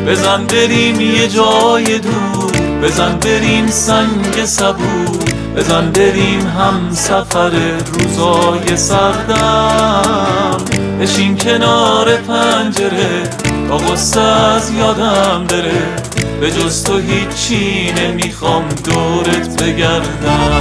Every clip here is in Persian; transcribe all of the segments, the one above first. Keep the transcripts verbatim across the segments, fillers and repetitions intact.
بزن بریم یه جای دور، بزن بریم سنگ صبور، بزن بریم هم سفر روزای سردم. بشین کنار پنجره تا غصه از یادم بره، به جز تو هیچی نمیخوام دورت بگردم.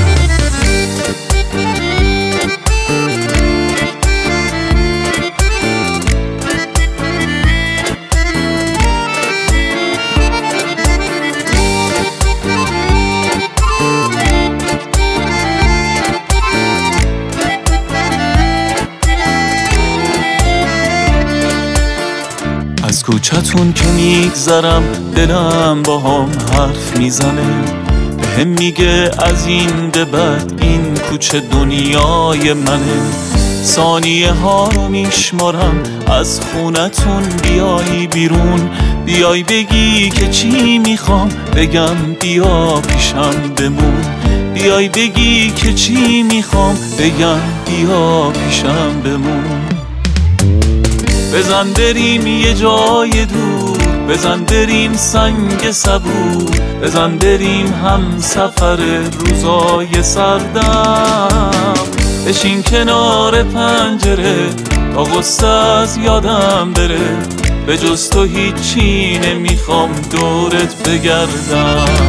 از کوچتون که میگذرم دلم با هم حرف میزنه، به هم میگه از این به بعد این کوچه دنیای منه. ثانیه ها رو میشمارم از خونتون بیای بیرون، بیای بگی که چی میخوام بگم، بیا پیشم بمون. بیای بگی که چی میخوام بگم، بیا پیشم بمون. بزن بریم یه جای دور، بزن بریم سنگ صبور، بزن بریم هم سفر روزای سردم. بشین کنار پنجره تا غصه از یادم بره، به جز تو هیچی نمیخوام دورت بگردم.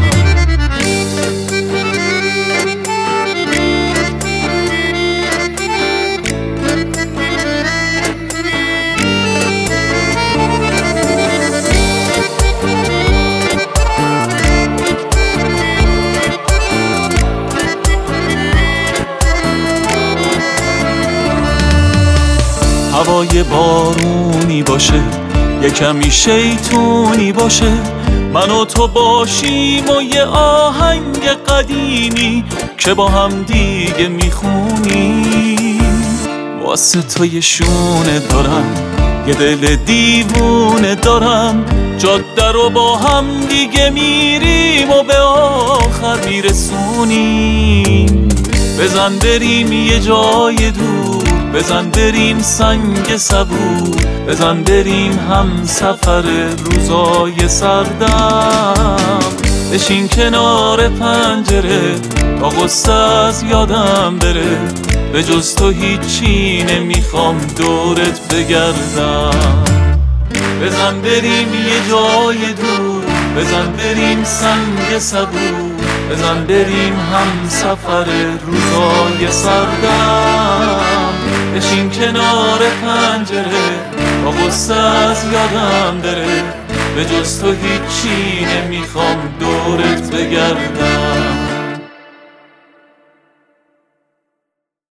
هوای بارونی باشه، یه کمی شیطونی باشه، من و تو باشیم و یه آهنگ قدیمی که با هم دیگه میخونیم. واسه تو یه شونه دارم، یه دل دیوونه دارم، جاده رو با هم دیگه میریم و به آخر میرسونیم. بزن بریم یه جای دور، بزن بریم سنگ صبور، بزن بریم هم سفر روزای سردم. بشین کنار پنجره تا غصه از یادم بره، به جز تو هیچی نمیخوام دورت بگردم. بزن بریم یه جای دور، بزن بریم سنگ صبور، بزن بریم هم سفر روزای سردم. بشین کنار پنجره تا غصه از یادم بره، به جز تو هیچی نمیخوام دورت بگردم.